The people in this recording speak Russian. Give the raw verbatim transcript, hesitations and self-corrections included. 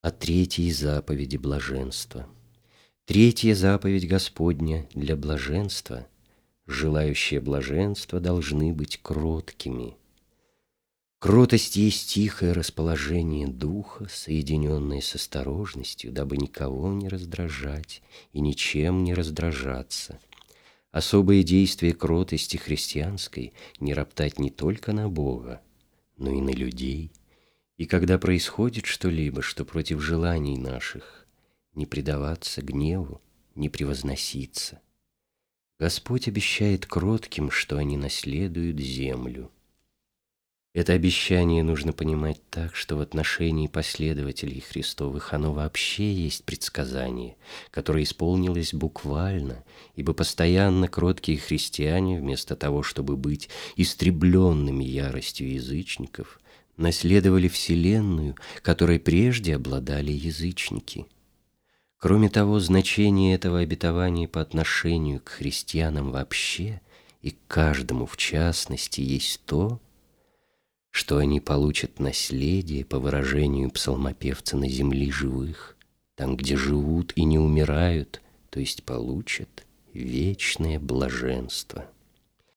о третьей заповеди блаженства. Третья заповедь Господня для блаженства. Желающие блаженства должны быть кроткими. Кротость есть тихое расположение духа, соединенное с осторожностью, дабы никого не раздражать и ничем не раздражаться. Особое действие кротости христианской — не роптать не только на Бога, но и на людей. И когда происходит что-либо, что против желаний наших, не предаваться гневу, не превозноситься. Господь обещает кротким, что они наследуют землю. Это обещание нужно понимать так, что в отношении последователей Христовых оно вообще есть предсказание, которое исполнилось буквально, ибо постоянно кроткие христиане, вместо того, чтобы быть истребленными яростью язычников, наследовали вселенную, которой прежде обладали язычники. Кроме того, значение этого обетования по отношению к христианам вообще и к каждому в частности есть то, что они получат наследие, по выражению псалмопевца, на земли живых, там, где живут и не умирают, то есть получат вечное блаженство.